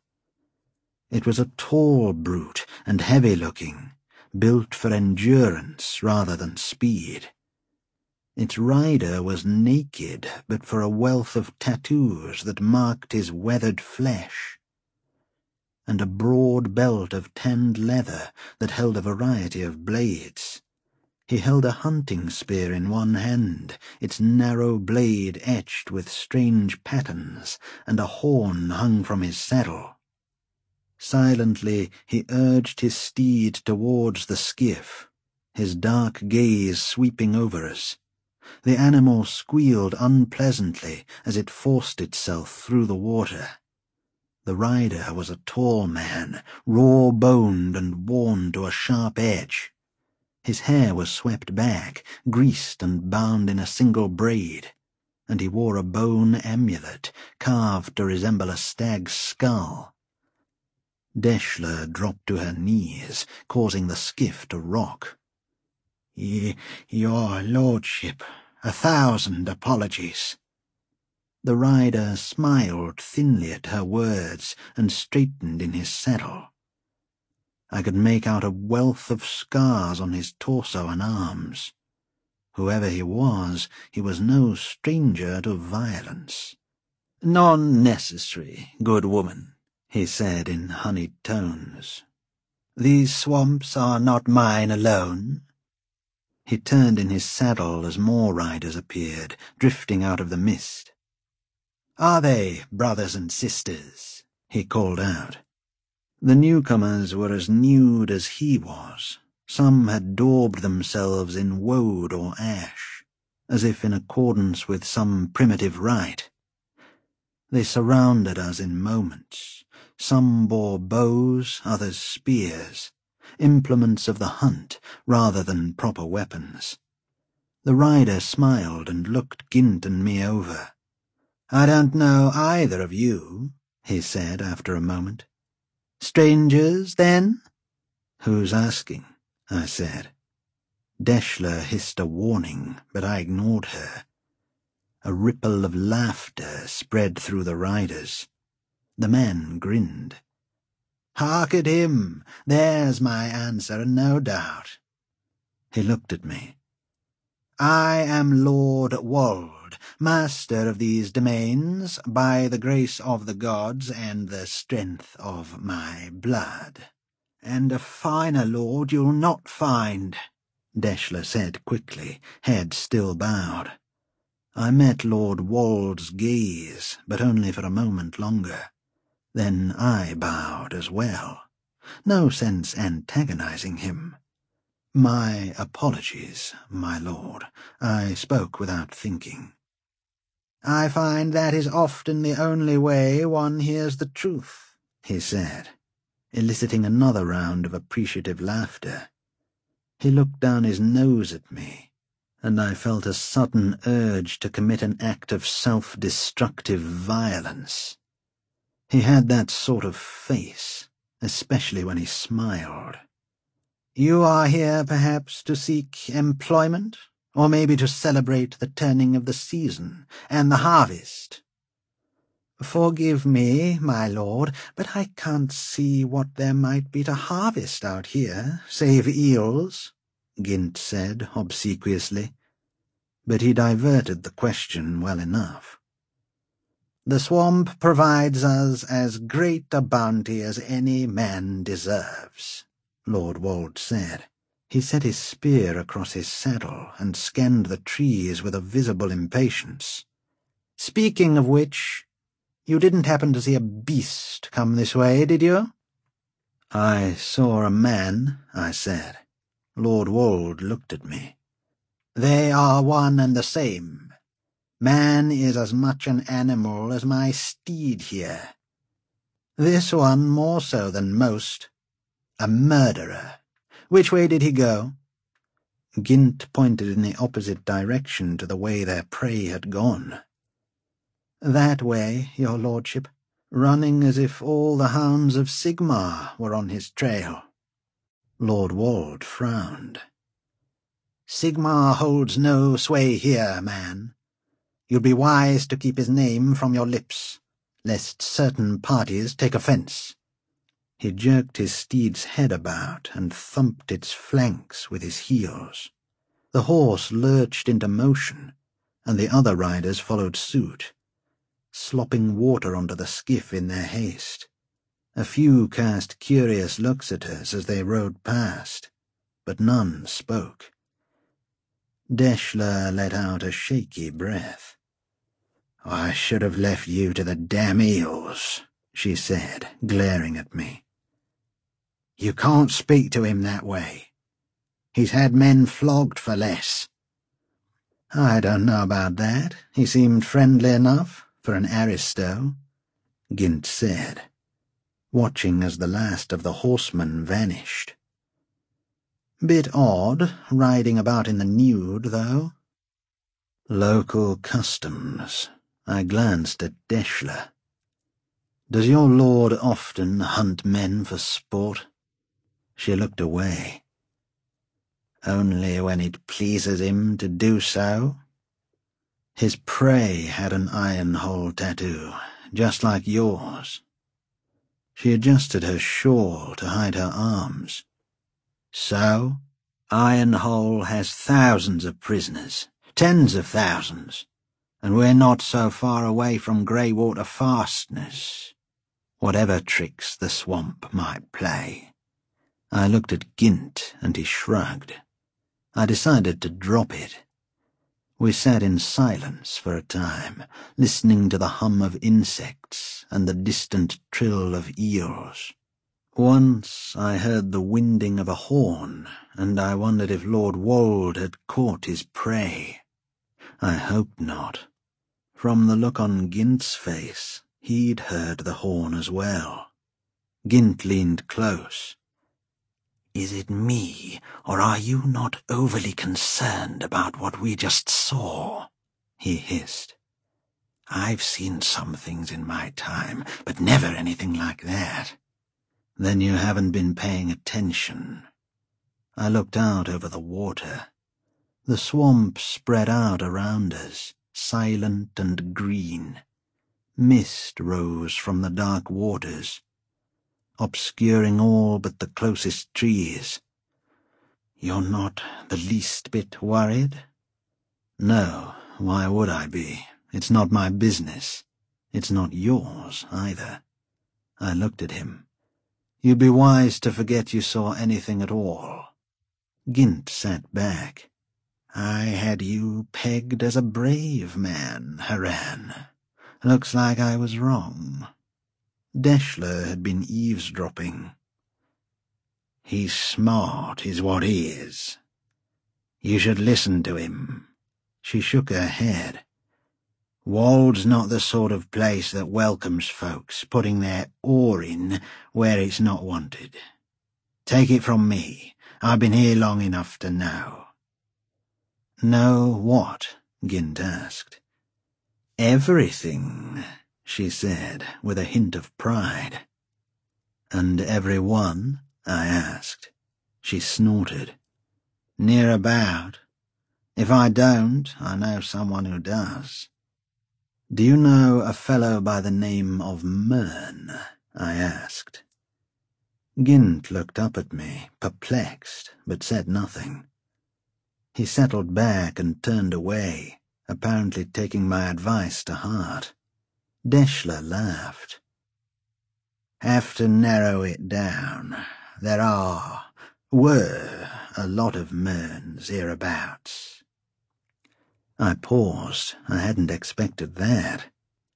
A: It was a tall brute and heavy-looking, built for endurance rather than speed. Its rider was naked but for a wealth of tattoos that marked his weathered flesh, and a broad belt of tanned leather that held a variety of blades. He held a hunting spear in one hand, its narrow blade etched with strange patterns, and a horn hung from his saddle. Silently he urged his steed towards the skiff, his dark gaze sweeping over us. The animal squealed unpleasantly as it forced itself through the water. The rider was a tall man, raw-boned and worn to a sharp edge. His hair was swept back, greased and bound in a single braid, and he wore a bone amulet carved to resemble a stag's skull. Deshler dropped to her knees, causing the skiff to rock. Y your lordship, a thousand apologies." The rider smiled thinly at her words and straightened in his saddle. I could make out a wealth of scars on his torso and arms. Whoever he was, he was no stranger to violence. "None necessary, good woman," he said in honeyed tones. "These swamps are not mine alone." He turned in his saddle as more riders appeared, drifting out of the mist. "Are they, brothers and sisters?" he called out. The newcomers were as nude as he was. Some had daubed themselves in woad or ash, as if in accordance with some primitive rite. They surrounded us in moments. Some bore bows, others spears, implements of the hunt rather than proper weapons. The rider smiled and looked Gint and me over. "I don't know either of you," he said after a moment. "Strangers, then?" "Who's asking?" I said. Deshler hissed a warning, but I ignored her. A ripple of laughter spread through the riders. The man grinned. "Hark at him! There's my answer, no doubt." He looked at me. "I am Lord Wold, master of these domains, by the grace of the gods and the strength of my blood. And a finer lord you'll not find," Deshler said quickly, head still bowed. I met Lord Wold's gaze, but only for a moment longer. Then I bowed as well. No sense antagonizing him. "My apologies, my lord," I spoke without thinking. "I find that is often the only way one hears the truth," he said, eliciting another round of appreciative laughter. He looked down his nose at me, and I felt a sudden urge to commit an act of self-destructive violence. He had that sort of face, especially when he smiled. "You are here, perhaps, to seek employment, or maybe to celebrate the turning of the season and the harvest." "Forgive me, my lord, but I can't see what there might be to harvest out here, save eels," Gint said obsequiously. But he diverted the question well enough. "The swamp provides us as great a bounty as any man deserves," Lord Wold said. He set his spear across his saddle and scanned the trees with a visible impatience. "Speaking of which, you didn't happen to see a beast come this way, did you?" "I saw a man," I said. Lord Wold looked at me. "They are one and the same. Man is as much an animal as my steed here. This one more so than most. A murderer. Which way did he go?" Gint pointed in the opposite direction to the way their prey had gone. "That way, your lordship, running as if all the hounds of Sigmar were on his trail." Lord Wold frowned. "Sigmar holds no sway here, man. You'd be wise to keep his name from your lips, lest certain parties take offence." He jerked his steed's head about and thumped its flanks with his heels. The horse lurched into motion, and the other riders followed suit, slopping water onto the skiff in their haste. A few cast curious looks at us as they rode past, but none spoke. Deshler let out a shaky breath. "I should have left you to the damn eels," she said, glaring at me. "You can't speak to him that way. He's had men flogged for less." "I don't know about that. He seemed friendly enough for an aristo," Gint said, watching as the last of the horsemen vanished. "Bit odd, riding about in the nude, though." "Local customs." I glanced at Deshler. "Does your lord often hunt men for sport?" She looked away. "Only when it pleases him to do so." His prey had an iron hole tattoo, just like yours. She adjusted her shawl to hide her arms. "So?" Ironhole has thousands of prisoners, tens of thousands, and we're not so far away from Greywater fastness. Whatever tricks the swamp might play. I looked at Gint, and he shrugged. I decided to drop it. We sat in silence for a time, listening to the hum of insects and the distant trill of eels. Once I heard the winding of a horn, and I wondered if Lord Wold had caught his prey. I hoped not. From the look on Gint's face, he'd heard the horn as well. Gint leaned close. "Is it me, or are you not overly concerned about what we just saw?" he hissed. "I've seen some things in my time, but never anything like that." "Then you haven't been paying attention." I looked out over the water. The swamp spread out around us, silent and green. Mist rose from the dark waters, obscuring all but the closest trees. "You're not the least bit worried?" "No, why would I be? It's not my business. It's not yours, either." I looked at him. "You'd be wise to forget you saw anything at all." Gint sat back. "I had you pegged as a brave man, Haran. Looks like I was wrong." Deshler had been eavesdropping. "He's smart, is what he is. You should listen to him." She shook her head. "Wold's not the sort of place that welcomes folks putting their oar in where it's not wanted. Take it from me, I've been here long enough to know." "Know what?" Gint asked. "Everything," she said, with a hint of pride. "And every one?" I asked. She snorted. "Near about. If I don't, I know someone who does." "Do you know a fellow by the name of Mern?" I asked. Gint looked up at me, perplexed, but said nothing. He settled back and turned away, apparently taking my advice to heart. Deshler laughed. "Have to narrow it down. There are, were, a lot of Merns hereabouts." I paused. I hadn't expected that.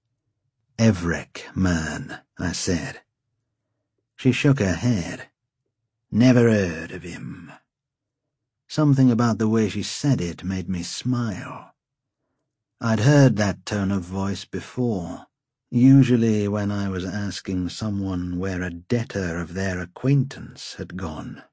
A: "Everek Mern," I said. She shook her head. "Never heard of him." Something about the way she said it made me smile. I'd heard that tone of voice before, usually when I was asking someone where a debtor of their acquaintance had gone.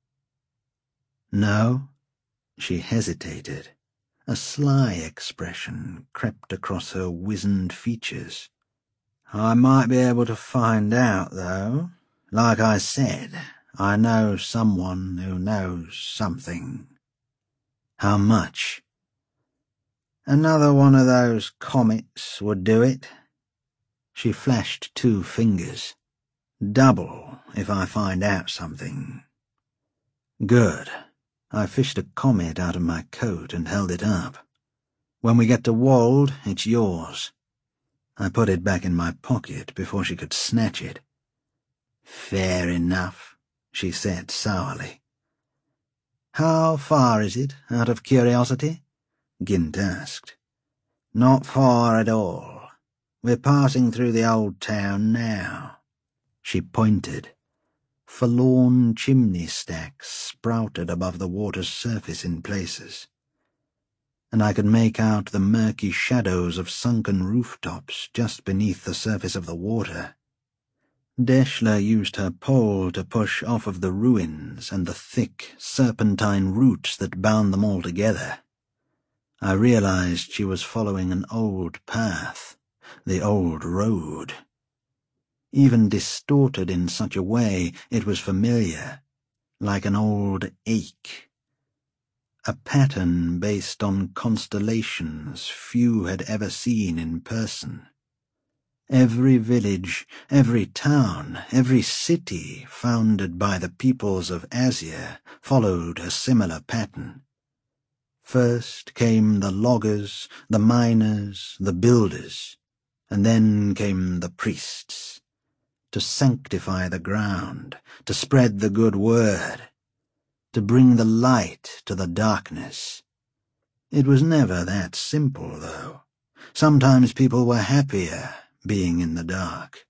A: "No?" She hesitated. A sly expression crept across her wizened features. "I might be able to find out, though. Like I said, I know someone who knows something." "How much?" "Another one of those comets would do it." She flashed two fingers. "Double, if I find out something." "Good." I fished a comet out of my coat and held it up. "When we get to Wold, it's yours." I put it back in my pocket before she could snatch it. "Fair enough," she said sourly. "How far is it, out of curiosity?" Gint asked. "Not far at all. We're passing through the old town now." She pointed. Forlorn chimney stacks sprouted above the water's surface in places, and I could make out the murky shadows of sunken rooftops just beneath the surface of the water. Deshler used her pole to push off of the ruins and the thick, serpentine roots that bound them all together. I realized she was following an old path, the old road. Even distorted in such a way, it was familiar, like an old ache. A pattern based on constellations few had ever seen in person. Every village, every town, every city founded by the peoples of Asia followed a similar pattern. First came the loggers, the miners, the builders, and then came the priests, to sanctify the ground, to spread the good word, to bring the light to the darkness. It was never that simple, though. Sometimes people were happier being in the dark.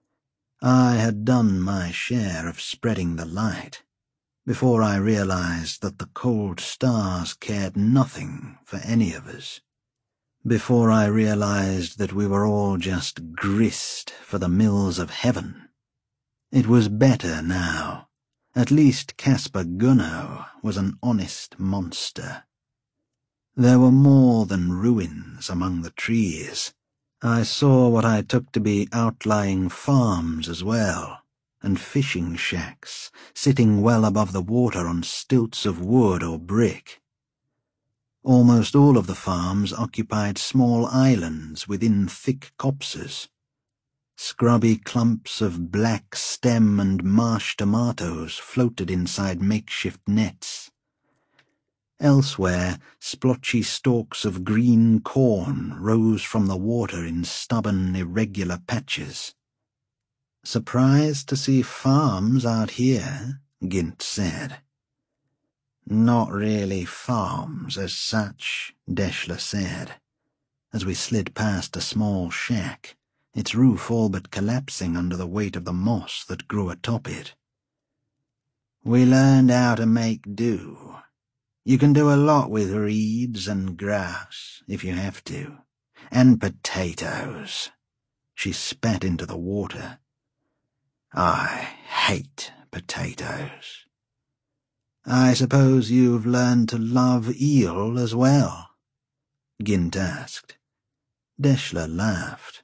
A: I had done my share of spreading the light before I realized that the cold stars cared nothing for any of us. Before I realized that we were all just grist for the mills of heaven. It was better now. At least Caspar Gunno was an honest monster. There were more than ruins among the trees. I saw what I took to be outlying farms as well, and fishing shacks sitting well above the water on stilts of wood or brick. Almost all of the farms occupied small islands within thick copses. Scrubby clumps of black stem and marsh tomatoes floated inside makeshift nets. Elsewhere, splotchy stalks of green corn rose from the water in stubborn, irregular patches. "Surprised to see farms out here," Gint said. "Not really farms as such," Deshler said, as we slid past a small shack, its roof all but collapsing under the weight of the moss that grew atop it. "We learned how to make do. You can do a lot with reeds and grass, if you have to. And potatoes." She spat into the water. "I hate potatoes." "I suppose you've learned to love eel as well?" Gint asked. Deshler laughed.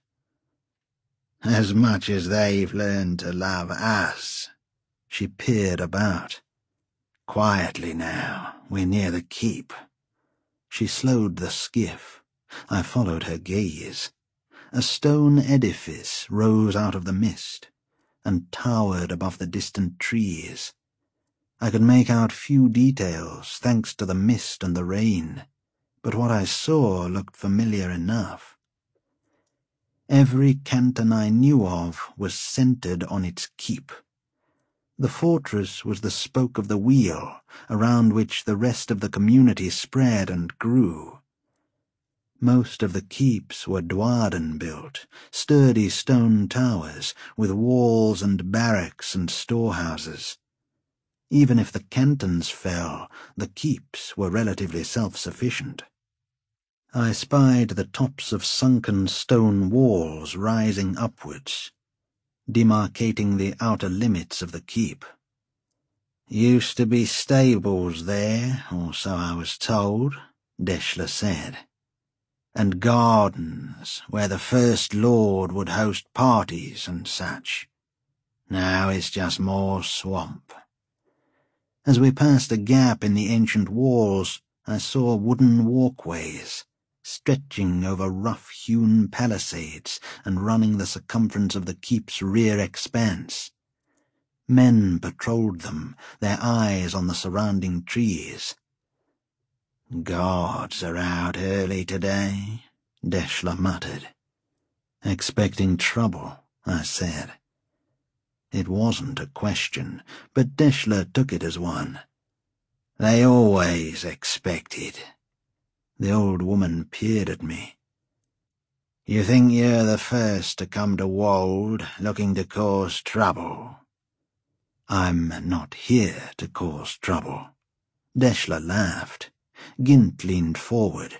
A: "As much as they've learned to love us." She peered about. "Quietly now, we're near the keep." She slowed the skiff. I followed her gaze. A stone edifice rose out of the mist and towered above the distant trees. I could make out few details thanks to the mist and the rain, but what I saw looked familiar enough. Every canton I knew of was centered on its keep. The fortress was the spoke of the wheel, around which the rest of the community spread and grew. Most of the keeps were Dwarden-built, sturdy stone towers with walls and barracks and storehouses. Even if the cantons fell, the keeps were relatively self-sufficient. I spied the tops of sunken stone walls rising upwards, demarcating the outer limits of the keep. "Used to be stables there, or so I was told," Deshler said, "and gardens where the First Lord would host parties and such. Now it's just more swamp." As we passed a gap in the ancient walls, I saw wooden walkways, stretching over rough-hewn palisades and running the circumference of the keep's rear expanse. Men patrolled them, their eyes on the surrounding trees. "Guards are out early today," Deshler muttered. "Expecting trouble," I said. It wasn't a question, but Deshler took it as one. "They always expected." The old woman peered at me. "You think you're the first to come to Wold looking to cause trouble?" "I'm not here to cause trouble." Deshler laughed. Gint leaned forward.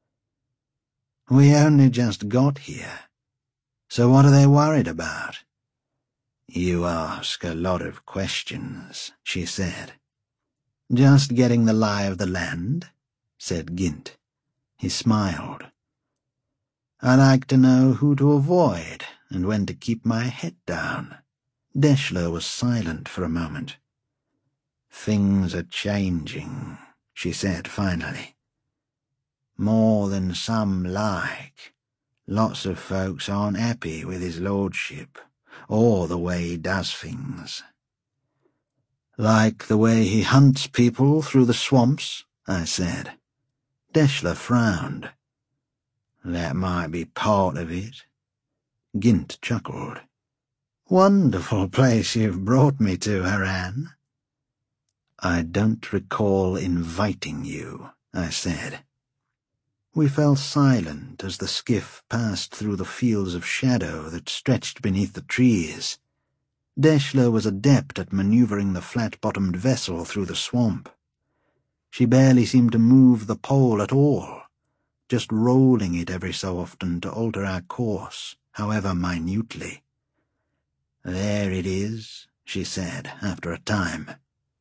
A: "We only just got here. So what are they worried about?" "You ask a lot of questions," she said. "Just getting the lie of the land?" said Gint. He smiled. "I like to know who to avoid and when to keep my head down." Deshler was silent for a moment. "Things are changing," she said finally. "More than some like. Lots of folks aren't happy with his lordship, or the way he does things. Like the way he hunts people through the swamps, I said. Deshler frowned. That might be part of it. Gint chuckled. Wonderful place you've brought me to, Haran. I don't recall inviting you, I said. We fell silent as the skiff passed through the fields of shadow that stretched beneath the trees. Deshler was adept at maneuvering the flat-bottomed vessel through the swamp. She barely seemed to move the pole at all, just rolling it every so often to alter our course, however minutely. There it is, she said after a time.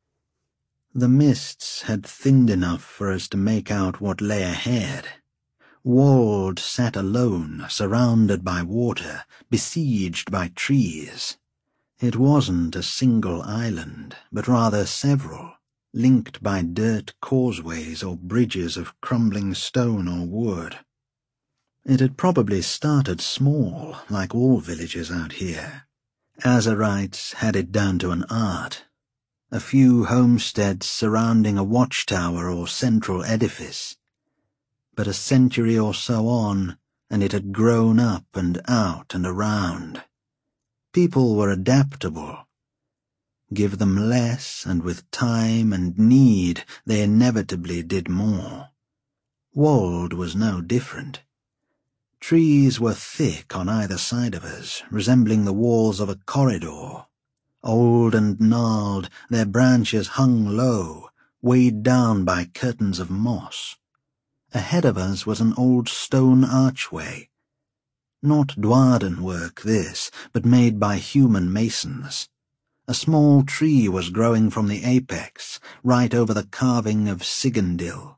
A: The mists had thinned enough for us to make out what lay ahead. Wald sat alone, surrounded by water, besieged by trees. It wasn't a single island, but rather several, linked by dirt causeways or bridges of crumbling stone or wood. It had probably started small, like all villages out here. Azarites had it down to an art. A few homesteads surrounding a watchtower or central edifice. But a century or so on, and it had grown up and out and around. People were adaptable. Give them less, and with time and need, they inevitably did more. Wold was no different. Trees were thick on either side of us, resembling the walls of a corridor. Old and gnarled, their branches hung low, weighed down by curtains of moss. Ahead of us was an old stone archway. Not Dwarden work, this, but made by human masons. A small tree was growing from the apex, right over the carving of Sigandil.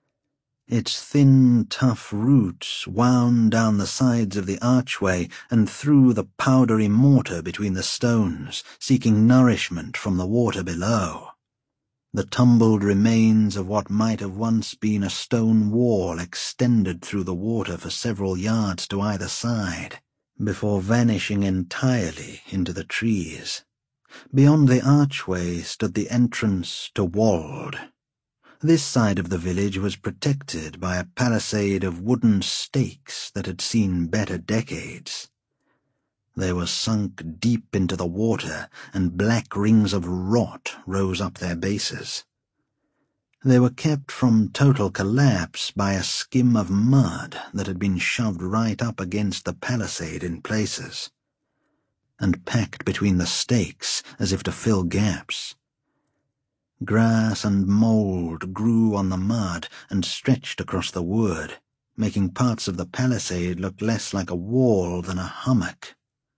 A: Its thin, tough roots wound down the sides of the archway and through the powdery mortar between the stones, seeking nourishment from the water below. The tumbled remains of what might have once been a stone wall extended through the water for several yards to either side, before vanishing entirely into the trees. Beyond the archway stood the entrance to Wald. This side of the village was protected by a palisade of wooden stakes that had seen better decades. They were sunk deep into the water, and black rings of rot rose up their bases. They were kept from total collapse by a skim of mud that had been shoved right up against the palisade in places, and packed between the stakes as if to fill gaps. Grass and mould grew on the mud and stretched across the wood, making parts of the palisade look less like a wall than a hummock.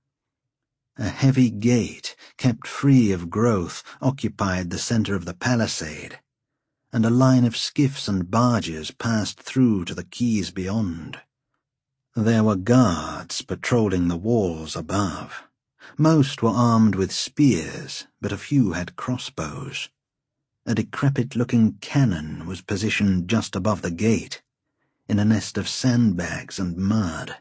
A: A heavy gate, kept free of growth, occupied the centre of the palisade, and a line of skiffs and barges passed through to the quays beyond. There were guards patrolling the walls above. Most were armed with spears, but a few had crossbows. A decrepit-looking cannon was positioned just above the gate, in a nest of sandbags and mud.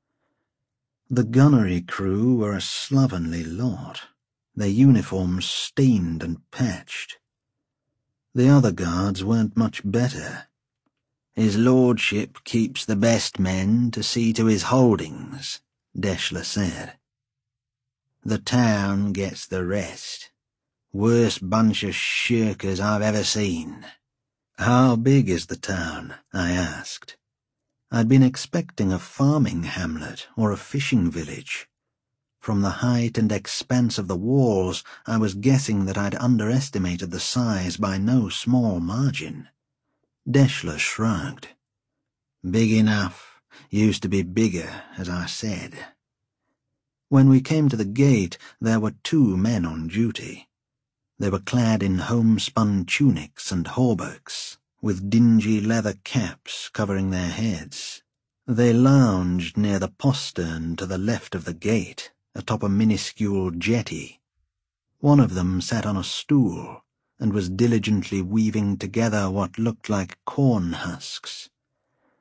A: The gunnery crew were a slovenly lot, their uniforms stained and patched. The other guards weren't much better. His lordship keeps the best men to see to his holdings, Deshler said. The town gets the rest. Worst bunch of shirkers I've ever seen. How big is the town? I asked. I'd been expecting a farming hamlet or a fishing village. From the height and expanse of the walls, I was guessing that I'd underestimated the size by no small margin. Deshler shrugged. Big enough. Used to be bigger, as I said. When we came to the gate, there were two men on duty. They were clad in homespun tunics and hauberks, with dingy leather caps covering their heads. They lounged near the postern to the left of the gate, atop a minuscule jetty. One of them sat on a stool and was diligently weaving together what looked like corn husks.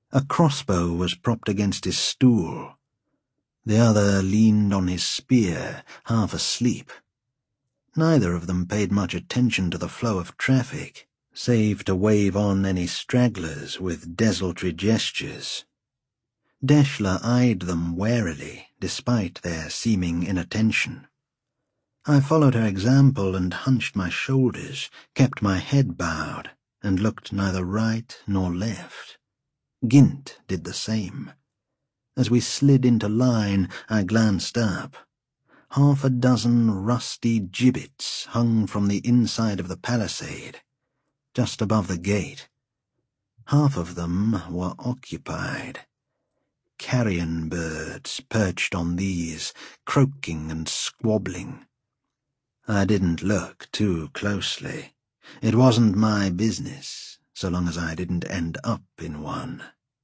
A: A crossbow was propped against his stool. The other leaned on his spear, half asleep. Neither of them paid much attention to the flow of traffic, save to wave on any stragglers with desultory gestures. Deshler eyed them warily, despite their seeming inattention. I followed her example and hunched my shoulders, kept my head bowed, and looked neither right nor left. Gint did the same. As we slid into line, I glanced up. Half a dozen rusty gibbets hung from the inside of the palisade, just above the gate. Half of them were occupied. Carrion birds perched on these, croaking and squabbling. I didn't look too closely. It wasn't my business, so long as I didn't end up in one.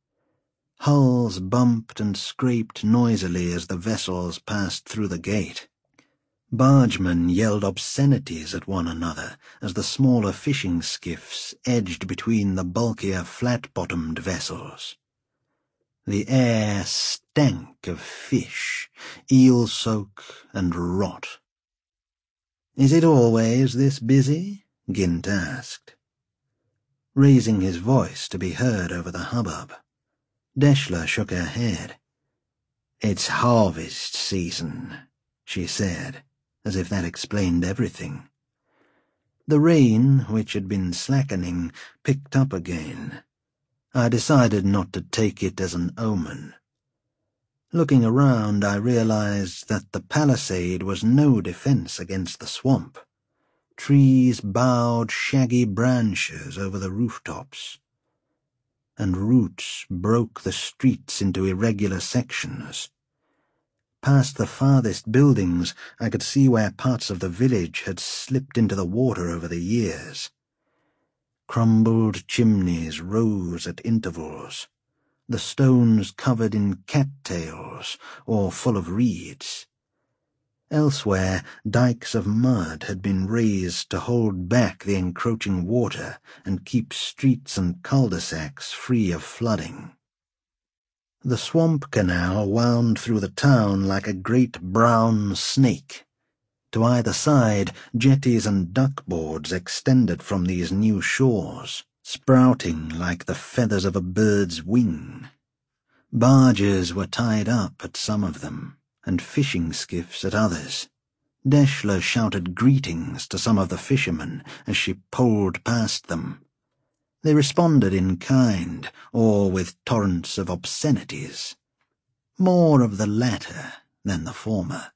A: Hulls bumped and scraped noisily as the vessels passed through the gate. Bargemen yelled obscenities at one another as the smaller fishing skiffs edged between the bulkier flat-bottomed vessels. The air stank of fish, eel soak, and rot. "Is it always this busy?" Gint asked, raising his voice to be heard over the hubbub. Deshler shook her head. "It's harvest season," she said, as if that explained everything. The rain, which had been slackening, picked up again. I decided not to take it as an omen. Looking around, I realized that the palisade was no defense against the swamp. Trees bowed shaggy branches over the rooftops, and roots broke the streets into irregular sections. Past the farthest buildings, I could see where parts of the village had slipped into the water over the years. Crumbled chimneys rose at intervals, the stones covered in cattails or full of reeds. Elsewhere, dikes of mud had been raised to hold back the encroaching water and keep streets and cul-de-sacs free of flooding. The swamp canal wound through the town like a great brown snake. To either side, jetties and duckboards extended from these new shores, sprouting like the feathers of a bird's wing. Barges were tied up at some of them, and fishing skiffs at others. Deshler shouted greetings to some of the fishermen as she poled past them. They responded in kind, or with torrents of obscenities. More of the latter than the former.